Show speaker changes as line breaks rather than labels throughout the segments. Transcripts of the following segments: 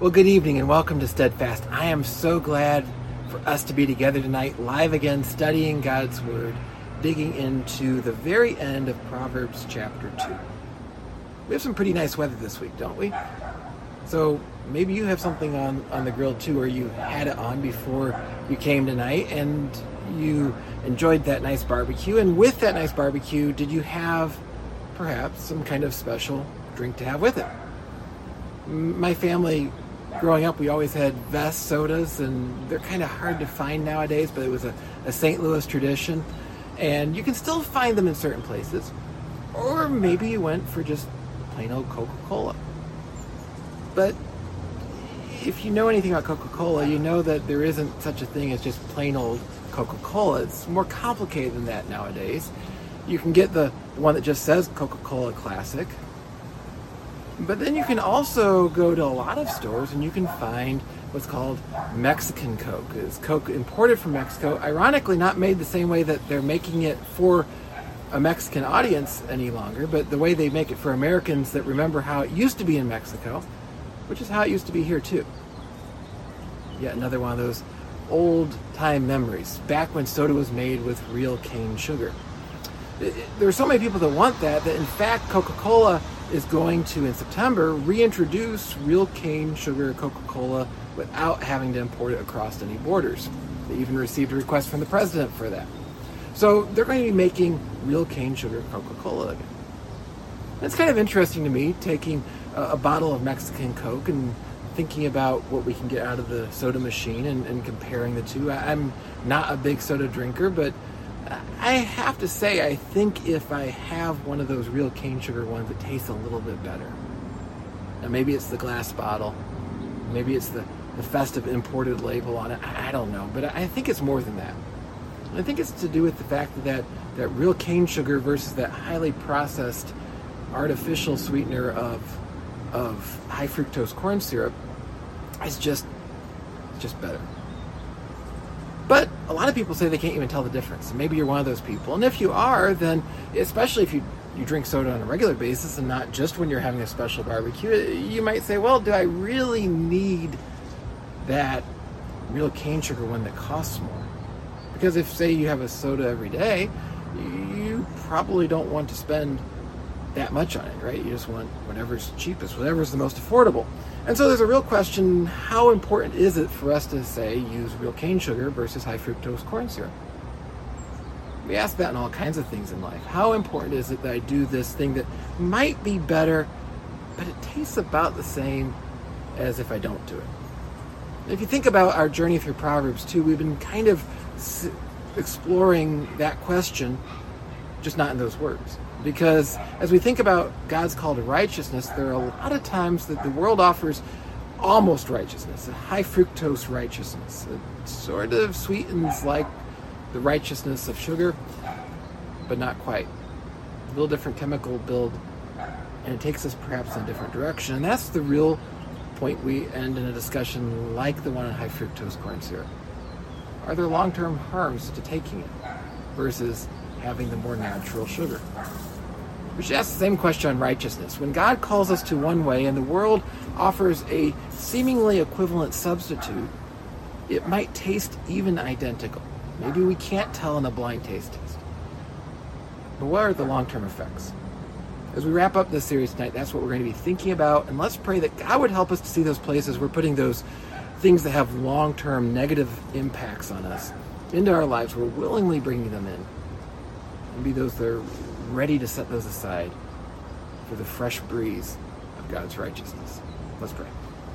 Well, good evening and welcome to Steadfast. I am so glad for us to be together tonight, live again, studying God's Word, digging into the very end of Proverbs chapter 2. We have some pretty nice weather this week, don't we? So maybe you have something on the grill too, or you had it on before you came tonight and you enjoyed that nice barbecue. And with that nice barbecue, did you have perhaps some kind of special drink to have with it? My family, growing up, we always had Vest sodas, and they're kind of hard to find nowadays, but it was a St. Louis tradition, and you can still find them in certain places. Or maybe you went for just plain old Coca-Cola. But if you know anything about Coca-Cola, you know that there isn't such a thing as just plain old Coca-Cola. It's more complicated than that nowadays. You can get the one that just says Coca-Cola Classic. But then you can also go to a lot of stores and you can find what's called Mexican Coke. It's Coke imported from Mexico, ironically not made the same way that they're making it for a Mexican audience any longer, but the way they make it for Americans that remember how it used to be in Mexico, which is how it used to be here too. Yet another one of those old time memories, back when soda was made with real cane sugar. There are so many people that want that in fact Coca-Cola is going to, in September, reintroduce real cane sugar Coca-Cola without having to import it across any borders. They even received a request from the president for that. So they're going to be making real cane sugar Coca-Cola again. It's kind of interesting to me, taking a bottle of Mexican Coke and thinking about what we can get out of the soda machine and comparing the two. I'm not a big soda drinker, but I have to say, I think if I have one of those real cane sugar ones, it tastes a little bit better. Now maybe it's the glass bottle, maybe it's the festive imported label on it, I don't know, but I think it's more than that. I think it's to do with the fact that real cane sugar versus that highly processed artificial sweetener of high fructose corn syrup is just better. But a lot of people say they can't even tell the difference. And maybe you're one of those people. And if you are, then especially if you drink soda on a regular basis and not just when you're having a special barbecue, you might say, well, do I really need that real cane sugar one that costs more? Because if, say, you have a soda every day, you probably don't want to spend that much on it, right? You just want whatever's cheapest, whatever's the most affordable. And so there's a real question, how important is it for us to, say, use real cane sugar versus high fructose corn syrup? We ask that in all kinds of things in life. How important is it that I do this thing that might be better, but it tastes about the same as if I don't do it? If you think about our journey through Proverbs 2, we've been kind of exploring that question, just not in those words. Because as we think about God's call to righteousness, there are a lot of times that the world offers almost righteousness, a high fructose righteousness. It sort of sweetens like the righteousness of sugar, but not quite. A little different chemical build, and it takes us perhaps in a different direction. And that's the real point we end in a discussion like the one on high fructose corn syrup. Are there long-term harms to taking it versus having the more natural sugar? We should ask the same question on righteousness. When God calls us to one way and the world offers a seemingly equivalent substitute, it might taste even identical. Maybe we can't tell in a blind taste test. But what are the long-term effects? As we wrap up this series tonight, that's what we're going to be thinking about. And let's pray that God would help us to see those places we're putting those things that have long-term negative impacts on us into our lives. We're willingly bringing them in. And be those that are ready to set those aside for the fresh breeze of God's righteousness. Let's pray.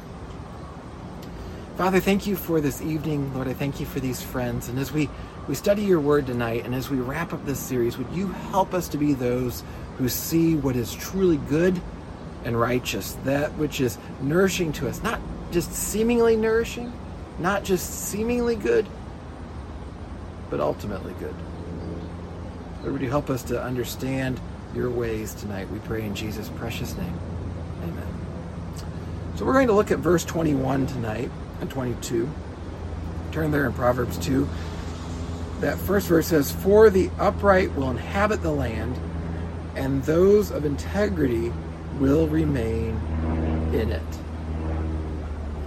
Father, thank you for this evening. Lord, I thank you for these friends. And as we study your word tonight, and as we wrap up this series, would you help us to be those who see what is truly good and righteous, that which is nourishing to us, not just seemingly nourishing, not just seemingly good, but ultimately good. Lord, would you help us to understand your ways tonight? We pray in Jesus' precious name. Amen. So we're going to look at verse 21 tonight and 22. Turn there in Proverbs 2. That first verse says, "For the upright will inhabit the land, and those of integrity will remain in it."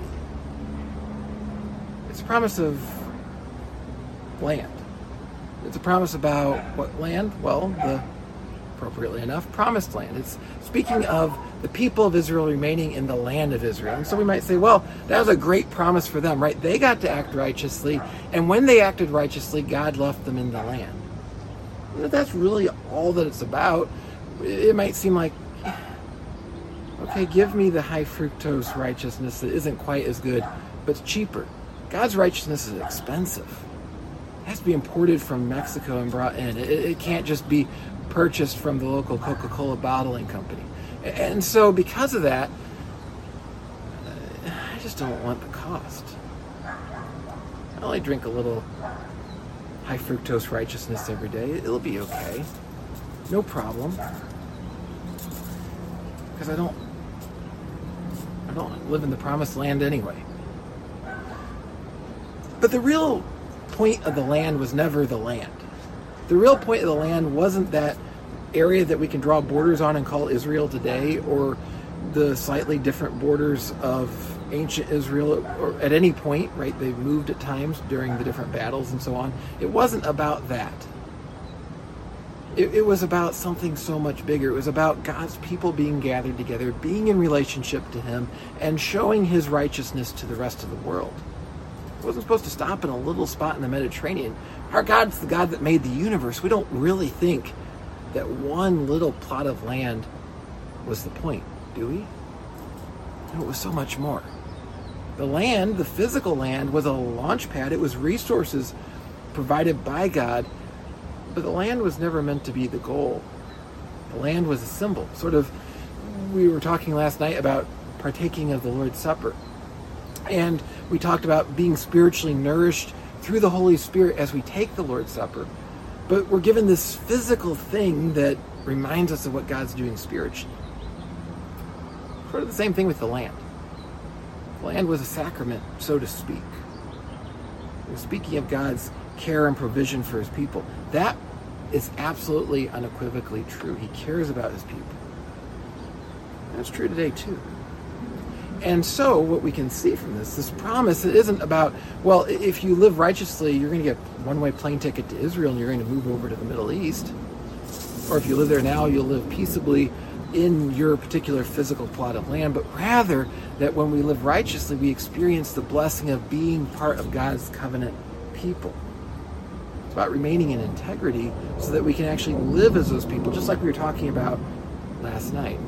promise of land. It's a promise about what land? Well, appropriately enough, promised land. It's speaking of the people of Israel remaining in the land of Israel. And so we might say, well, that was a great promise for them, right? They got to act righteously, and when they acted righteously, God left them in the land. If that's really all that it's about, it might seem like, okay, give me the high fructose righteousness that isn't quite as good, but it's cheaper. God's righteousness is expensive. It has to be imported from Mexico and brought in. It can't just be purchased from the local Coca-Cola bottling company. And so because of that, I just don't want the cost. I only drink a little high fructose righteousness every day. It'll be okay. No problem. Because I don't live in the promised land anyway. But the real point of the land was never the land. The real point of the land wasn't that area that we can draw borders on and call Israel today, or the slightly different borders of ancient Israel, or at any point, right? They've moved at times during the different battles and so on. It wasn't about that. It was about something so much bigger. It was about God's people being gathered together, being in relationship to Him, and showing His righteousness to the rest of the world. It wasn't supposed to stop in a little spot in the Mediterranean. Our God's the God that made the universe. We don't really think that one little plot of land was the point, do we? No, it was so much more. The land, the physical land, was a launch pad. It was resources provided by God, but the land was never meant to be the goal. The land was a symbol. Sort of, we were talking last night about partaking of the Lord's Supper. And we talked about being spiritually nourished through the Holy Spirit as we take the Lord's Supper. But we're given this physical thing that reminds us of what God's doing spiritually. Sort of the same thing with the land. The land was a sacrament, so to speak. We're speaking of God's care and provision for His people. That is absolutely unequivocally true. He cares about His people. That's true today too. And so what we can see from this promise, it isn't about, well, if you live righteously, you're going to get one-way plane ticket to Israel and you're going to move over to the Middle East. Or if you live there now, you'll live peaceably in your particular physical plot of land. But rather that when we live righteously, we experience the blessing of being part of God's covenant people. It's about remaining in integrity so that we can actually live as those people, just like we were talking about last night.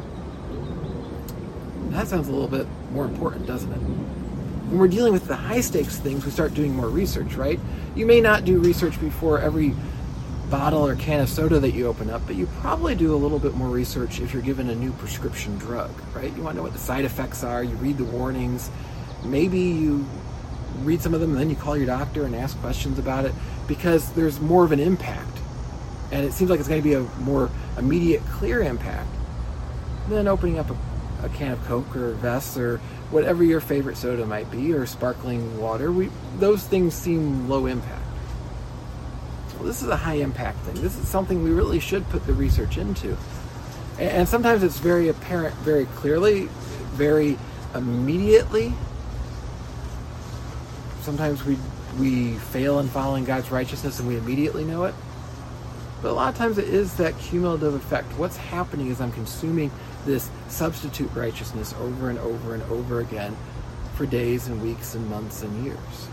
That sounds a little bit more important, doesn't it? When we're dealing with the high-stakes things, we start doing more research, right? You may not do research before every bottle or can of soda that you open up, but you probably do a little bit more research if you're given a new prescription drug, right? You want to know what the side effects are, you read the warnings, maybe you read some of them and then you call your doctor and ask questions about it, because there's more of an impact. And it seems like it's going to be a more immediate, clear impact than opening up a can of Coke or Vess or whatever your favorite soda might be, or sparkling water. Those things seem low impact. Well, this is a high impact thing. This is something we really should put the research into. And sometimes it's very apparent, very clearly, very immediately. Sometimes we fail in following God's righteousness and we immediately know it. But a lot of times it is that cumulative effect. What's happening is I'm consuming this substitute righteousness over and over and over again for days and weeks and months and years.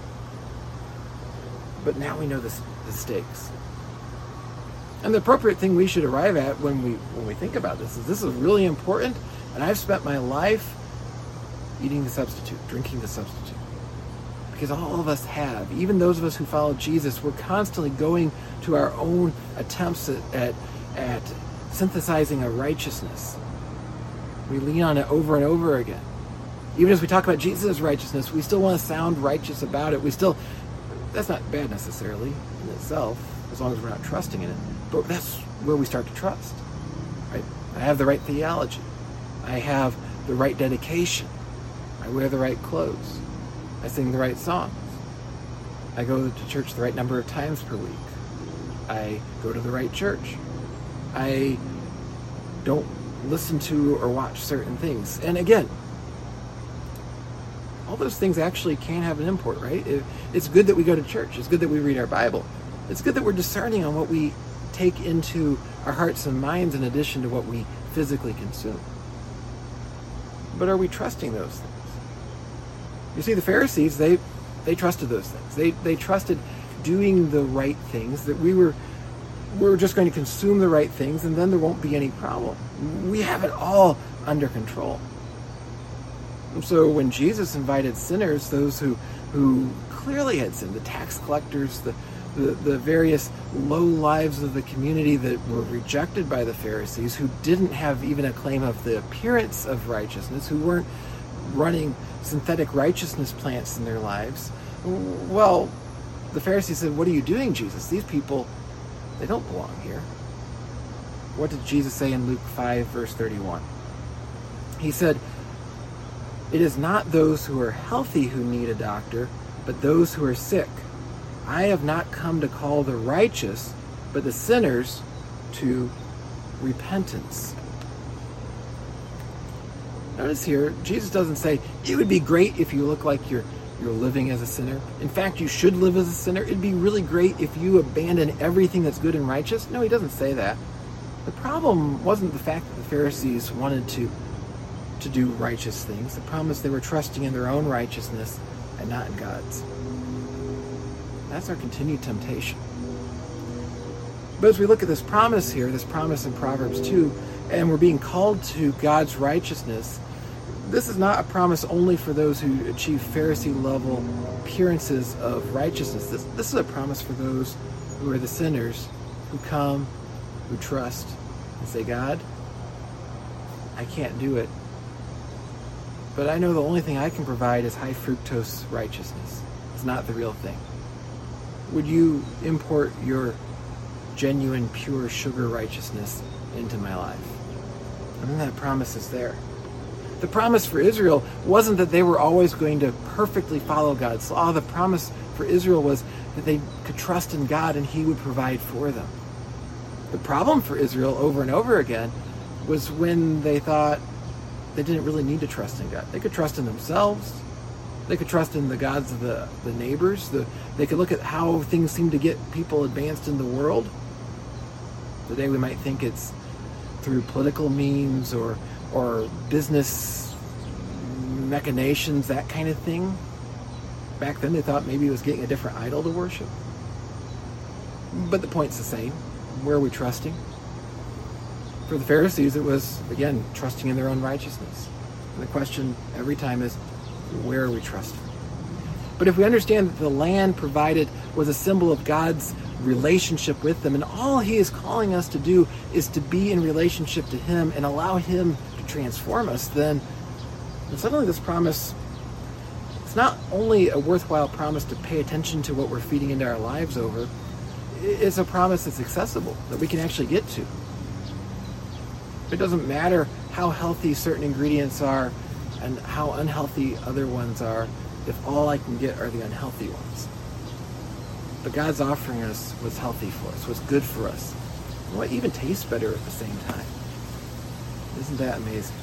But now we know the stakes. And the appropriate thing we should arrive at when we think about this is really important, and I've spent my life eating the substitute, drinking the substitute. Because all of us have, even those of us who follow Jesus, we're constantly going to our own attempts at synthesizing a righteousness. We lean on it over and over again. Even as we talk about Jesus' righteousness, we still want to sound righteous about it. That's not bad necessarily in itself, as long as we're not trusting in it. But that's where we start to trust. Right? I have the right theology. I have the right dedication. I wear the right clothes. I sing the right songs. I go to church the right number of times per week. I go to the right church. I don't listen to or watch certain things. And again, all those things actually can have an import, right? It's good that we go to church. It's good that we read our Bible. It's good that we're discerning on what we take into our hearts and minds in addition to what we physically consume. But are we trusting those things? You see, the Pharisees, they trusted those things. They trusted doing the right things, that we're just going to consume the right things, and then there won't be any problem. We have it all under control. And so when Jesus invited sinners, those who clearly had sinned, the tax collectors, the various low lives of the community that were rejected by the Pharisees, who didn't have even a claim of the appearance of righteousness, who weren't running synthetic righteousness plants in their lives, well, the Pharisees said, "What are you doing, Jesus? These people, they don't belong here." What did Jesus say in Luke 5, verse 31? He said, "It is not those who are healthy who need a doctor, but those who are sick. I have not come to call the righteous, but the sinners to repentance." Notice here, Jesus doesn't say, it would be great if you look like you're living as a sinner. In fact, you should live as a sinner. It'd be really great if you abandon everything that's good and righteous. No, he doesn't say that. The problem wasn't the fact that the Pharisees wanted to do righteous things. The problem is they were trusting in their own righteousness and not in God's. That's our continued temptation. But as we look at this promise here, this promise in Proverbs 2, and we're being called to God's righteousness, this is not a promise only for those who achieve Pharisee-level appearances of righteousness. This is a promise for those who are the sinners, who come, who trust, and say, "God, I can't do it, but I know the only thing I can provide is high fructose righteousness. It's not the real thing. Would you import your genuine, pure sugar righteousness into my life?" And then that promise is there. The promise for Israel wasn't that they were always going to perfectly follow God's law. The promise for Israel was that they could trust in God and he would provide for them. The problem for Israel over and over again was when they thought they didn't really need to trust in God. They could trust in themselves. They could trust in the gods of the neighbors. They could look at how things seem to get people advanced in the world. Today we might think it's through political means or business machinations, that kind of thing. Back then they thought maybe it was getting a different idol to worship. But the point's the same. Where are we trusting? For the Pharisees, it was, again, trusting in their own righteousness. And the question every time is, where are we trusting? But if we understand that the land provided was a symbol of God's relationship with them, and all he is calling us to do is to be in relationship to him and allow him to transform us, then suddenly this promise, it's not only a worthwhile promise to pay attention to what we're feeding into our lives over, it's a promise that's accessible, that we can actually get to. It doesn't matter how healthy certain ingredients are and how unhealthy other ones are if all I can get are the unhealthy ones. But God's offering us what's healthy for us, what's good for us, and what even tastes better at the same time. Isn't that amazing?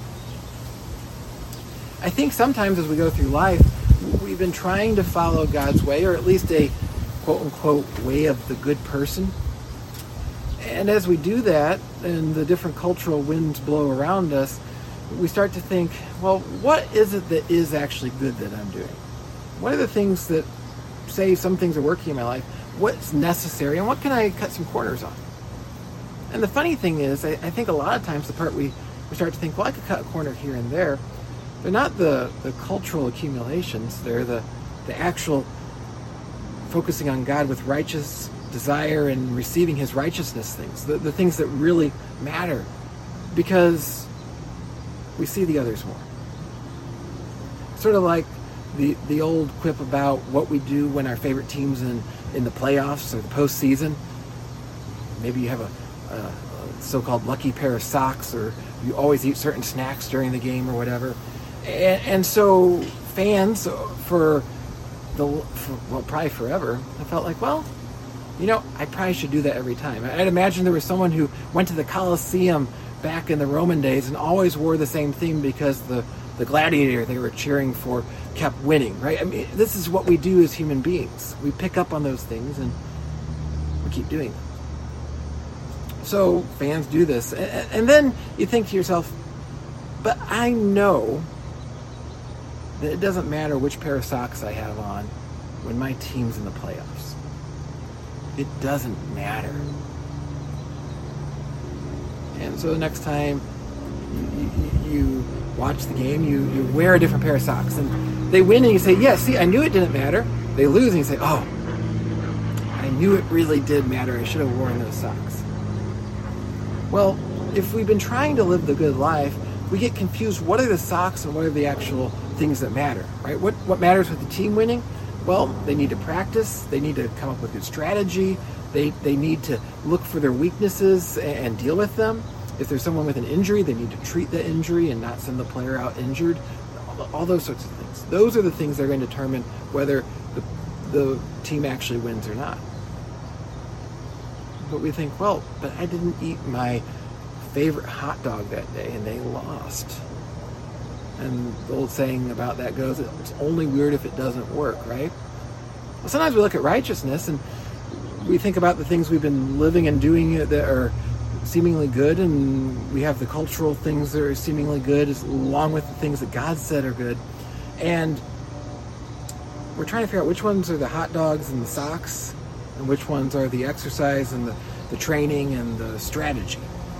I think sometimes as we go through life, we've been trying to follow God's way, or at least a quote-unquote way of the good person. And as we do that, and the different cultural winds blow around us, we start to think, well, what is it that is actually good that I'm doing? What are the things that say some things are working in my life? What's necessary, and what can I cut some corners on? And the funny thing is, I think a lot of times the part we start to think, well, I could cut a corner here and there. They're not the cultural accumulations. They're the actual focusing on God with righteous desire and receiving his righteousness things, the things that really matter, because we see the others more. Sort of like the old quip about what we do when our favorite team's in the playoffs or the postseason. Maybe you have a so-called lucky pair of socks, or you always eat certain snacks during the game or whatever. And so fans for probably forever have felt like, well, I probably should do that every time. I'd imagine there was someone who went to the Colosseum back in the Roman days and always wore the same theme because the the gladiator they were cheering for kept winning, right? I mean, this is what we do as human beings. We pick up on those things and we keep doing them. So fans do this. And then you think to yourself, but I know that it doesn't matter which pair of socks I have on when my team's in the playoffs. It doesn't matter. And so the next time you watch the game, you wear a different pair of socks. And they win and you say, yeah, see, I knew it didn't matter. They lose and you say, oh, I knew it really did matter. I should have worn those socks. Well, if we've been trying to live the good life, we get confused. What are the socks and what are the actual things that matter, right? What matters with the team winning? Well, they need to practice. They need to come up with good strategy. They need to look for their weaknesses and deal with them. If there's someone with an injury, they need to treat the injury and not send the player out injured. All those sorts of things. Those are the things that are going to determine whether the team actually wins or not. But we think, well, but I didn't eat my favorite hot dog that day and they lost. And the old saying about that goes, it's only weird if it doesn't work, right? Well, sometimes we look at righteousness and we think about the things we've been living and doing that are seemingly good, and we have the cultural things that are seemingly good along with the things that God said are good. And we're trying to figure out which ones are the hot dogs and the socks and which ones are the exercise and the training and the strategy.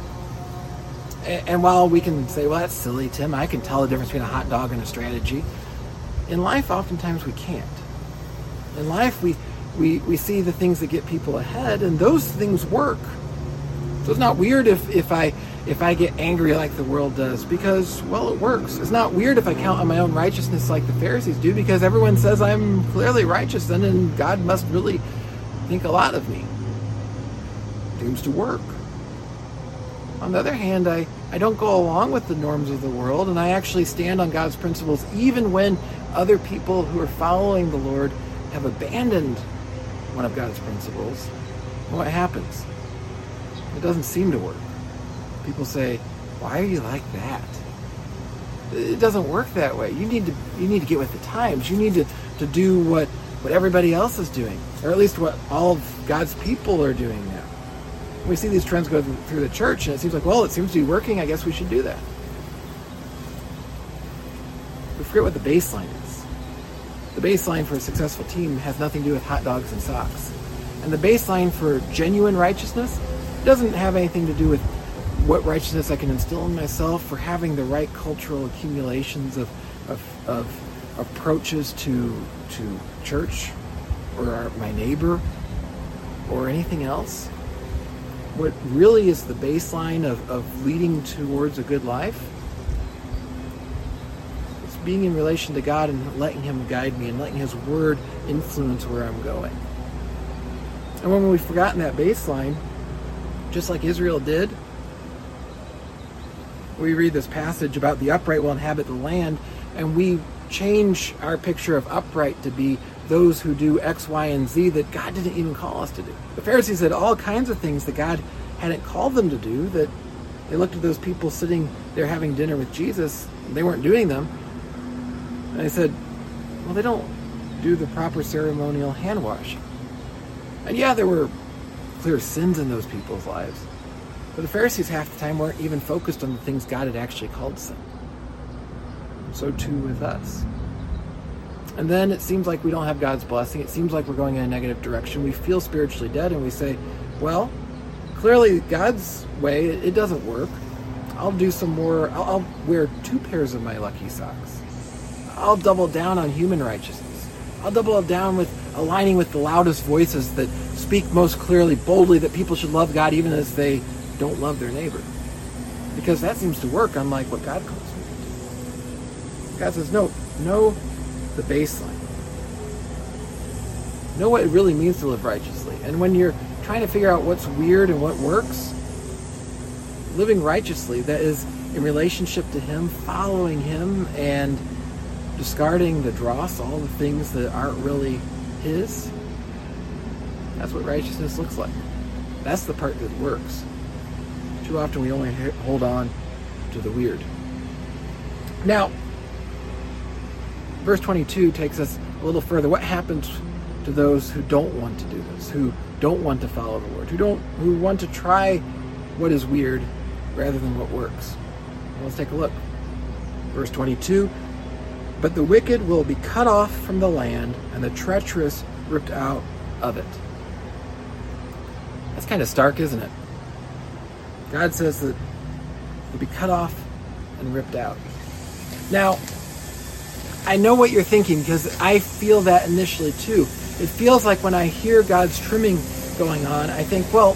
And while we can say, well, that's silly, Tim, I can tell the difference between a hot dog and a strategy, in life, oftentimes we can't. In life, we see the things that get people ahead, and those things work. So it's not weird if I get angry like the world does, because, well, it works. It's not weird if I count on my own righteousness like the Pharisees do, because everyone says I'm clearly righteous then, and God must really think a lot of me. It seems to work. On the other hand, I don't go along with the norms of the world, and I actually stand on God's principles even when other people who are following the Lord have abandoned one of God's principles. What happens? It doesn't seem to work. People say, why are you like that? It doesn't work that way. You need to get with the times. You need to do what everybody else is doing, or at least what all of God's people are doing now. We see these trends go through the church, and it seems like, well, it seems to be working. I guess we should do that. We forget what the baseline is. The baseline for a successful team has nothing to do with hot dogs and socks. And the baseline for genuine righteousness doesn't have anything to do with what righteousness I can instill in myself, for having the right cultural accumulations of approaches to church or my neighbor or anything else. What really is the baseline of leading towards a good life? It's being in relation to God and letting Him guide me and letting His Word influence where I'm going. And when we've forgotten that baseline, just like Israel did, we read this passage about the upright will inhabit the land, and we change our picture of upright to be those who do X, Y, and Z that God didn't even call us to do. The Pharisees did all kinds of things that God hadn't called them to do, that they looked at those people sitting there having dinner with Jesus, and they weren't doing them, and they said, well, they don't do the proper ceremonial hand washing. And yeah, there were clear sins in those people's lives, but the Pharisees half the time weren't even focused on the things God had actually called sin. So too with us. And then it seems like we don't have God's blessing. It seems like we're going in a negative direction. We feel spiritually dead, and we say, well, clearly God's way, it doesn't work. I'll do some more. I'll wear 2 pairs of my lucky socks. I'll double down on human righteousness. I'll double down with aligning with the loudest voices that speak most clearly, boldly, that people should love God even as they don't love their neighbor. Because that seems to work, unlike what God calls me to do. God says, no, know the baseline. Know what it really means to live righteously. And when you're trying to figure out what's weird and what works, living righteously, that is in relationship to Him, following Him, and discarding the dross, all the things that aren't really His, that's what righteousness looks like. That's the part that works. Too often we only hold on to the weird. Now, verse 22 takes us a little further. What happens to those who don't want to do this, who don't want to follow the Lord, who want to try what is weird rather than what works? Well, let's take a look. Verse 22, but the wicked will be cut off from the land, and the treacherous ripped out of it. That's kind of stark, isn't it? God says that they'll be cut off and ripped out. Now, I know what you're thinking, because I feel that initially too. It feels like when I hear God's trimming going on, I think, well,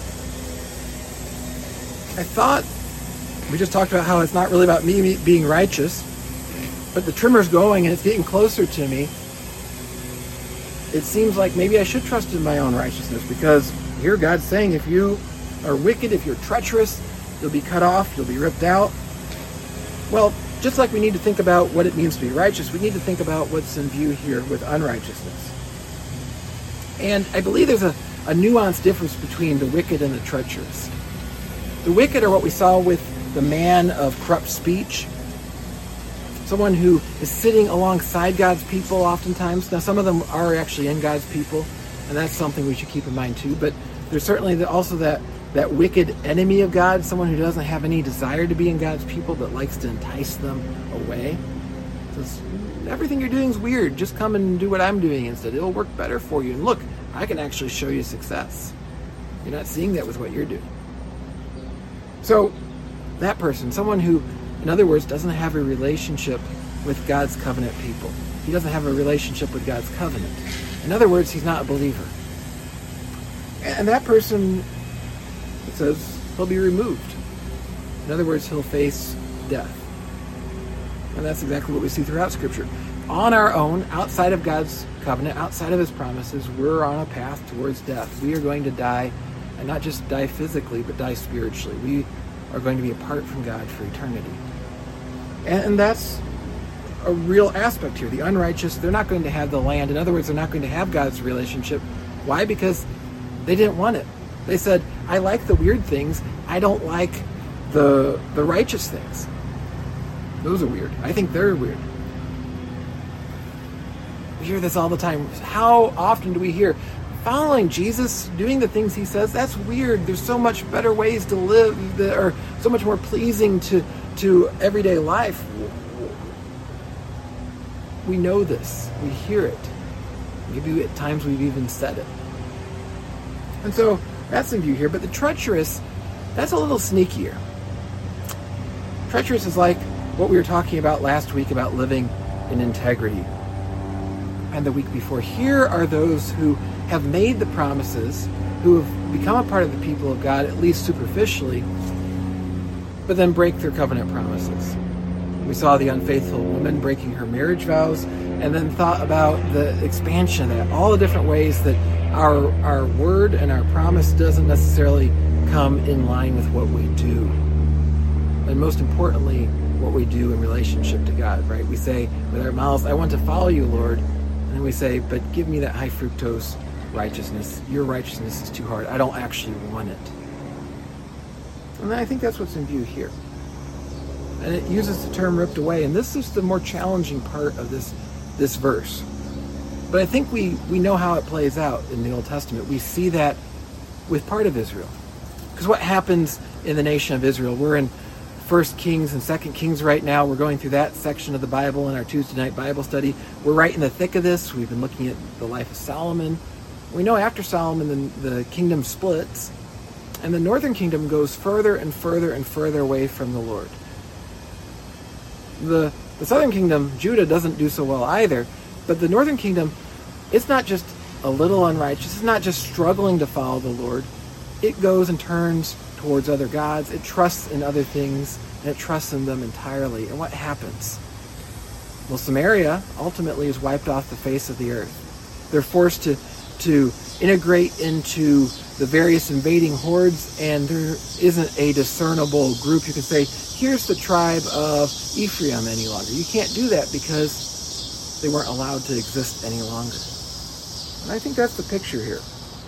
I thought we just talked about how it's not really about me being righteous, but the trimmer's going and it's getting closer to me. It seems like maybe I should trust in my own righteousness, because here God's saying if you are wicked, if you're treacherous, you'll be cut off, you'll be ripped out. Well, just like we need to think about what it means to be righteous, we need to think about what's in view here with unrighteousness. And I believe there's a nuanced difference between the wicked and the treacherous. The wicked are what we saw with the man of corrupt speech, someone who is sitting alongside God's people oftentimes. Now, some of them are actually in God's people, and that's something we should keep in mind too. But there's certainly also that wicked enemy of God, someone who doesn't have any desire to be in God's people but likes to entice them away. Says, everything you're doing is weird. Just come and do what I'm doing instead. It'll work better for you. And look, I can actually show you success. You're not seeing that with what you're doing. So that person, someone who, in other words, doesn't have a relationship with God's covenant people. He doesn't have a relationship with God's covenant. In other words, he's not a believer. And that person, it says, he'll be removed. In other words, he'll face death. And that's exactly what we see throughout Scripture. On our own, outside of God's covenant, outside of his promises, we're on a path towards death. We are going to die, and not just die physically, but die spiritually. We are going to be apart from God for eternity. And that's a real aspect here. The unrighteous, they're not going to have the land. In other words, they're not going to have God's relationship. Why? Because they didn't want it. They said, I like the weird things. I don't like the righteous things. Those are weird. I think they're weird. We hear this all the time. How often do we hear following Jesus, doing the things he says? That's weird. There's so much better ways to live that are so much more pleasing to everyday life. We know this. We hear it. Maybe at times we've even said it. And so that's in view here. But the treacherous, that's a little sneakier. Treacherous is like what we were talking about last week about living in integrity. And the week before, here are those who have made the promises, who have become a part of the people of God, at least superficially, but then break their covenant promises. We saw the unfaithful woman breaking her marriage vows, and then thought about the expansion of that, all the different ways that our word and our promise doesn't necessarily come in line with what we do. And most importantly, what we do in relationship to God, right? We say with our mouths, I want to follow you, Lord. And then we say, but give me that high fructose righteousness. Your righteousness is too hard. I don't actually want it. And I think that's what's in view here. And it uses the term ripped away. And this is the more challenging part of this verse. But I think we know how it plays out in the Old Testament. We see that with part of Israel. Because what happens in the nation of Israel? We're in 1 Kings and 2 Kings right now. We're going through that section of the Bible in our Tuesday night Bible study. We're right in the thick of this. We've been looking at the life of Solomon. We know after Solomon, the kingdom splits, and the northern kingdom goes further and further and further away from the Lord. The southern kingdom, Judah, doesn't do so well either, but the northern kingdom, it's not just a little unrighteous. It's not just struggling to follow the Lord. It goes and turns towards other gods. It trusts in other things, and it trusts in them entirely. And what happens? Well, Samaria ultimately is wiped off the face of the earth. They're forced to integrate into the various invading hordes, and there isn't a discernible group you can say, here's the tribe of Ephraim any longer. You can't do that because they weren't allowed to exist any longer. And I think that's the picture here.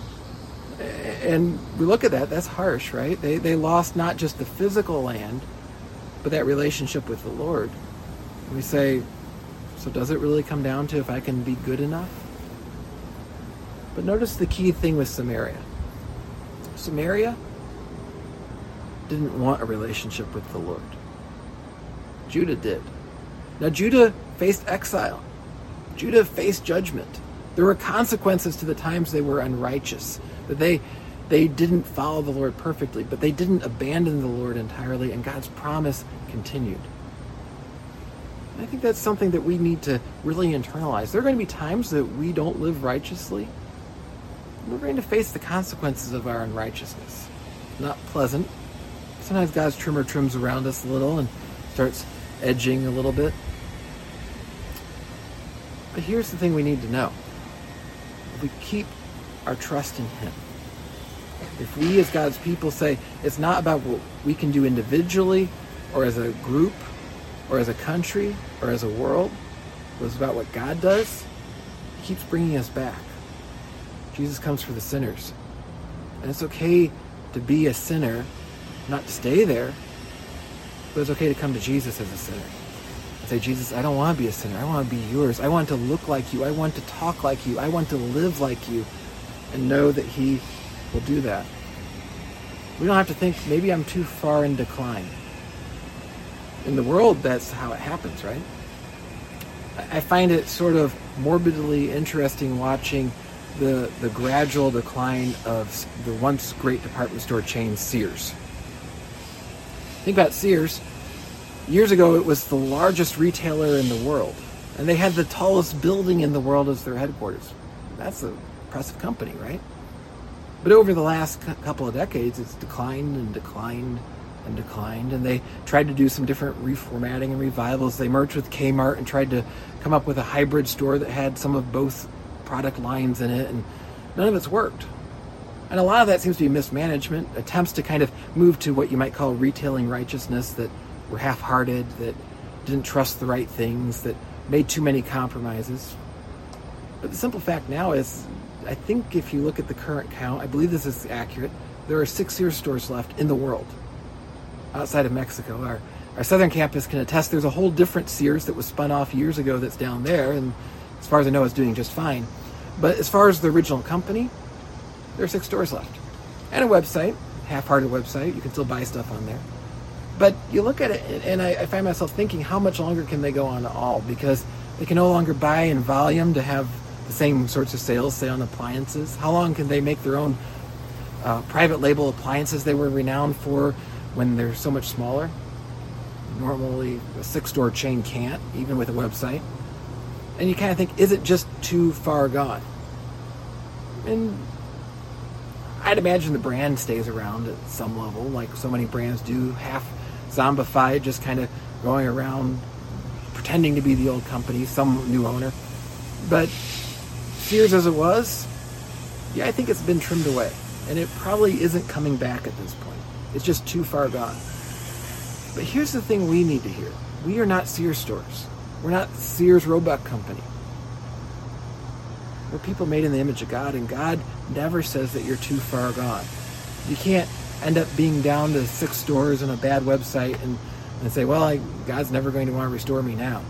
And we look at that, that's harsh, right? They lost not just the physical land, but that relationship with the Lord. And we say, So does it really come down to if I can be good enough? But notice the key thing with Samaria. Samaria didn't want a relationship with the Lord. Judah did. Now Judah faced exile. Judah faced judgment. There were consequences to the times they were unrighteous. That they didn't follow the Lord perfectly, but they didn't abandon the Lord entirely, and God's promise continued. And I think that's something that we need to really internalize. There are going to be times that we don't live righteously. We're going to face the consequences of our unrighteousness. Not pleasant. Sometimes God's trimmer trims around us a little and starts edging a little bit. But here's the thing we need to know. If we keep our trust in Him, if we as God's people say it's not about what we can do individually or as a group or as a country or as a world, but it's about what God does, He keeps bringing us back. Jesus comes for the sinners. And it's okay to be a sinner, not to stay there, but it's okay to come to Jesus as a sinner. And say, Jesus, I don't want to be a sinner. I want to be yours. I want to look like you. I want to talk like you. I want to live like you. And know that He will do that. We don't have to think, maybe I'm too far in decline. In the world, that's how it happens, right? I find it sort of morbidly interesting watching the gradual decline of the once great department store chain Sears. Think about Sears. Years ago, it was the largest retailer in the world, and they had the tallest building in the world as their headquarters. That's an impressive company, right? But over the last couple of decades, it's declined and declined and declined, and they tried to do some different reformatting and revivals. They merged with Kmart and tried to come up with a hybrid store that had some of both product lines in it, and none of it's worked. And a lot of that seems to be mismanagement, attempts to kind of move to what you might call retailing righteousness, that were half-hearted, that didn't trust the right things, that made too many compromises. But the simple fact now is, I think if you look at the current count, I believe this is accurate, there are 6 Sears stores left in the world outside of Mexico. Our southern campus can attest there's a whole different Sears that was spun off years ago that's down there, and as far as I know, it's doing just fine. But as far as the original company, there are 6 stores left. And a website, half-hearted website, you can still buy stuff on there. But you look at it, and I find myself thinking, how much longer can they go on at all? Because they can no longer buy in volume to have the same sorts of sales, say, on appliances. How long can they make their own private label appliances they were renowned for when they're so much smaller? Normally, a 6-store chain can't, even with a website. And you kind of think, is it just too far gone? And I'd imagine the brand stays around at some level, like so many brands do, half zombified, just kind of going around pretending to be the old company, some new owner. But Sears as it was, yeah, I think it's been trimmed away. And it probably isn't coming back at this point. It's just too far gone. But here's the thing we need to hear. We are not Sears stores. We're not Sears Roebuck Company. We're people made in the image of God, and God never says that you're too far gone. You can't end up being down to 6 stores and a bad website and say, well, God's never going to want to restore me now.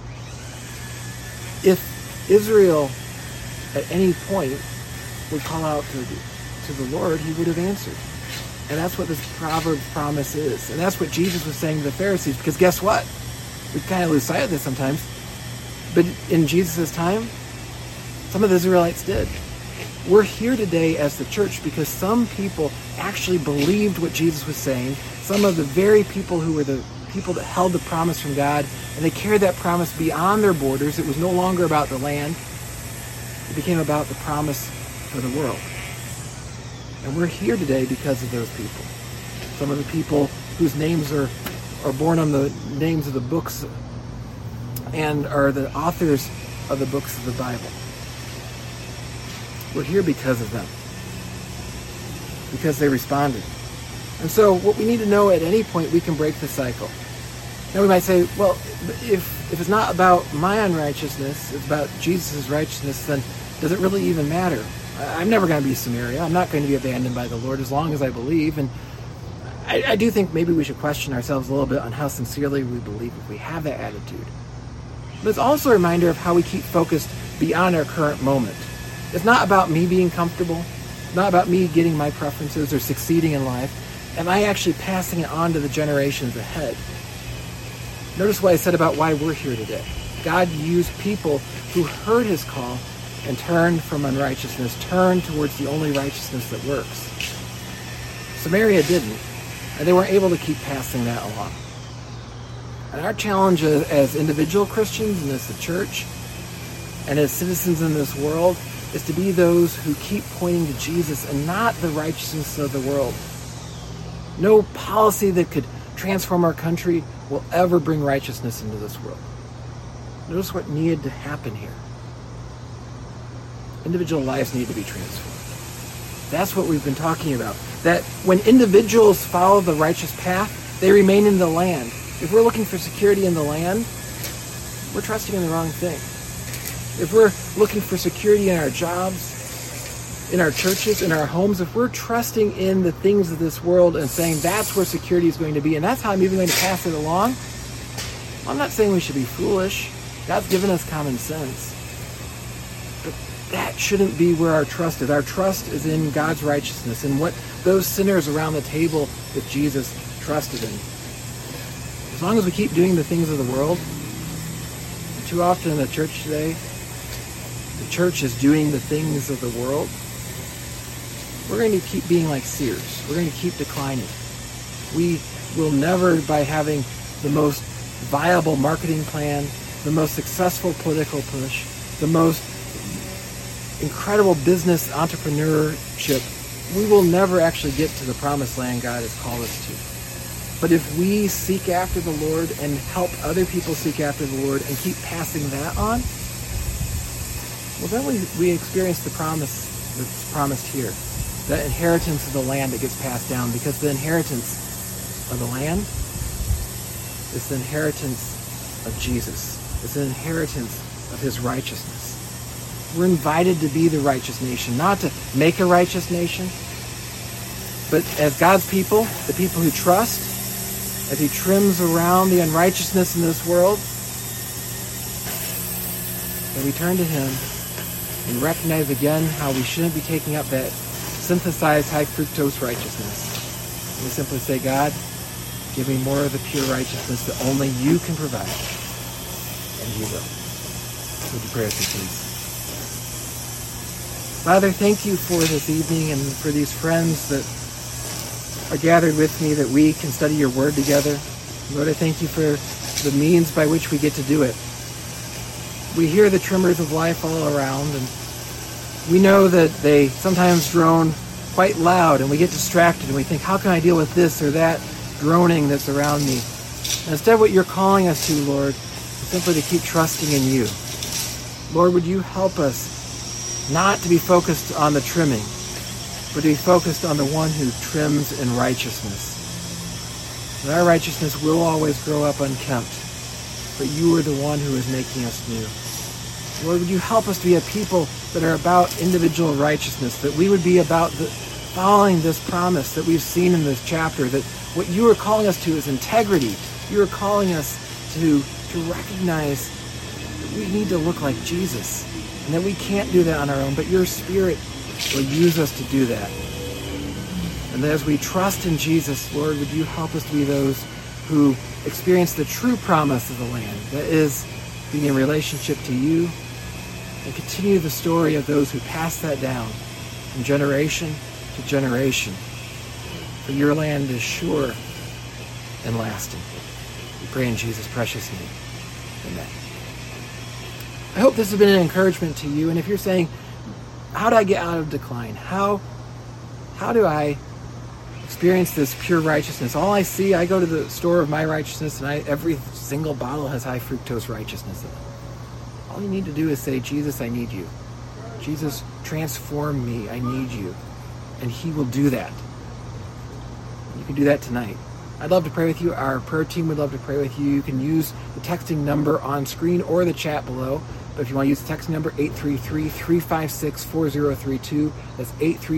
If Israel at any point would call out to the Lord, He would have answered. And that's what this proverb promise is. And that's what Jesus was saying to the Pharisees, because guess what? We kind of lose sight of this sometimes. But in Jesus' time, some of the Israelites did. We're here today as the church because some people actually believed what Jesus was saying. Some of the very people who were the people that held the promise from God, and they carried that promise beyond their borders. It was no longer about the land. It became about the promise for the world. And we're here today because of those people. Some of the people whose names are born on the names of the books and are the authors of the books of the Bible. We're here because of them. Because they responded. And so what we need to know at any point, we can break the cycle. Now we might say, well, if it's not about my unrighteousness, it's about Jesus' righteousness, then does it really even matter? I'm never going to be Samaria. I'm not going to be abandoned by the Lord as long as I believe. And I do think maybe we should question ourselves a little bit on how sincerely we believe if we have that attitude. But it's also a reminder of how we keep focused beyond our current moment. It's not about me being comfortable. It's not about me getting my preferences or succeeding in life. Am I actually passing it on to the generations ahead? Notice what I said about why we're here today. God used people who heard his call and turned from unrighteousness, turned towards the only righteousness that works. Samaria didn't, and they weren't able to keep passing that along. And our challenge as individual Christians and as the church and as citizens in this world is to be those who keep pointing to Jesus and not the righteousness of the world. No policy that could transform our country will ever bring righteousness into this world. Notice what needed to happen here. Individual lives need to be transformed. That's what we've been talking about. That when individuals follow the righteous path, they remain in the land. If we're looking for security in the land, we're trusting in the wrong thing. If we're looking for security in our jobs, in our churches, in our homes, if we're trusting in the things of this world and saying that's where security is going to be, and that's how I'm even going to pass it along, I'm not saying we should be foolish. God's given us common sense. But that shouldn't be where our trust is. Our trust is in God's righteousness and what those sinners around the table with Jesus trusted in. As long as we keep doing the things of the world, too often in the church today, the church is doing the things of the world, we're going to keep being like Sears. We're going to keep declining. We will never, by having the most viable marketing plan, the most successful political push, the most incredible business entrepreneurship, we will never actually get to the promised land God has called us to. But if we seek after the Lord and help other people seek after the Lord and keep passing that on, well, then we experience the promise that's promised here. That inheritance of the land that gets passed down, because the inheritance of the land is the inheritance of Jesus. It's an inheritance of his righteousness. We're invited to be the righteous nation, not to make a righteous nation, but as God's people, the people who trust, as he trims around the unrighteousness in this world, that we turn to him and recognize again how we shouldn't be taking up that synthesized high fructose righteousness. And we simply say, God, give me more of the pure righteousness that only you can provide. And he will. Would you pray with me, please? Father, thank you for this evening and for these friends that are gathered with me, that we can study your word together. Lord, I thank you for the means by which we get to do it. We hear the tremors of life all around, and we know that they sometimes drone quite loud, and we get distracted, and we think, how can I deal with this or that droning that's around me? And instead, what you're calling us to, Lord, is simply to keep trusting in you. Lord, would you help us not to be focused on the trimming, but to be focused on the one who trims in righteousness. And our righteousness will always grow up unkempt, but you are the one who is making us new. Lord, would you help us to be a people that are about individual righteousness, that we would be about following this promise that we've seen in this chapter, that what you are calling us to is integrity. You are calling us to recognize that we need to look like Jesus, and that we can't do that on our own, but your Spirit will use us to do that. And as we trust in Jesus, Lord, would you help us to be those who experience the true promise of the land, that is, being in relationship to you, and continue the story of those who pass that down from generation to generation. For your land is sure and lasting. We pray in Jesus' precious name. Amen. I hope this has been an encouragement to you. And if you're saying, how do I get out of decline? How do I experience this pure righteousness? All I see, I go to the store of my righteousness, and every single bottle has high fructose righteousness in it. All you need to do is say, Jesus, I need you. Jesus, transform me. I need you. And he will do that. You can do that tonight. I'd love to pray with you. Our prayer team would love to pray with you. You can use the texting number on screen or the chat below. But if you want to use the texting number, 833-356-4032. That's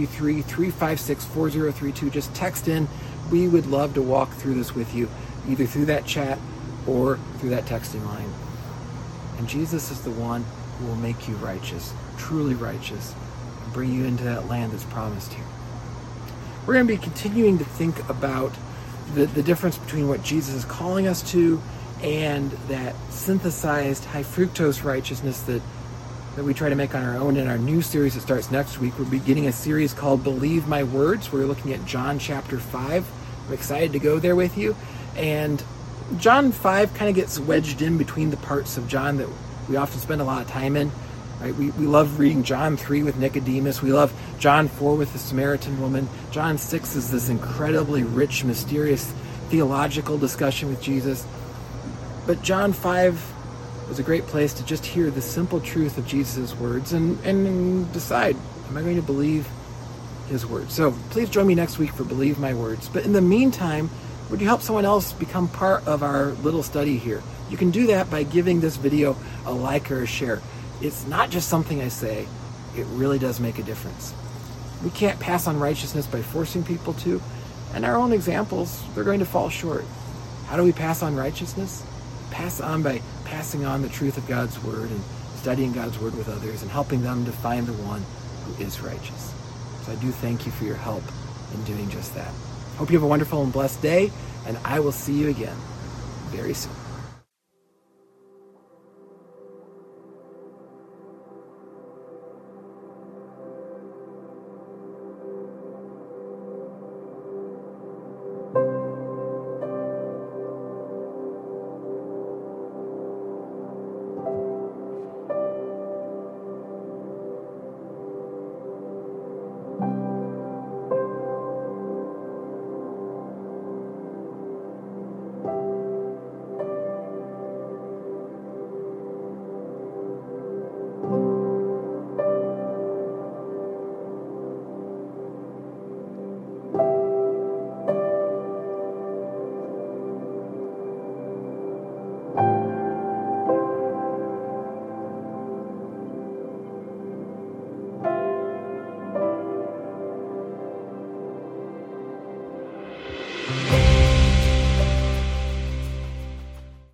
833-356-4032. Just text in. We would love to walk through this with you, either through that chat or through that texting line. And Jesus is the one who will make you righteous, truly righteous, and bring you into that land that's promised here. We're going to be continuing to think about the difference between what Jesus is calling us to and that synthesized high fructose righteousness that we try to make on our own in our new series that starts next week. We're beginning a series called Believe My Words. We're looking at John chapter 5. I'm excited to go there with you. And John 5 kind of gets wedged in between the parts of John that we often spend a lot of time in. Right? We love reading John 3 with Nicodemus. We love John 4 with the Samaritan woman. John 6 is this incredibly rich, mysterious theological discussion with Jesus. But John 5 was a great place to just hear the simple truth of Jesus' words and decide, am I going to believe his words? So please join me next week for Believe My Words. But in the meantime, would you help someone else become part of our little study here? You can do that by giving this video a like or a share. It's not just something I say, it really does make a difference. We can't pass on righteousness by forcing people to, and our own examples, they're going to fall short. How do we pass on righteousness? Pass on by passing on the truth of God's word and studying God's word with others and helping them to find the one who is righteous. So I do thank you for your help in doing just that. Hope you have a wonderful and blessed day, and I will see you again very soon.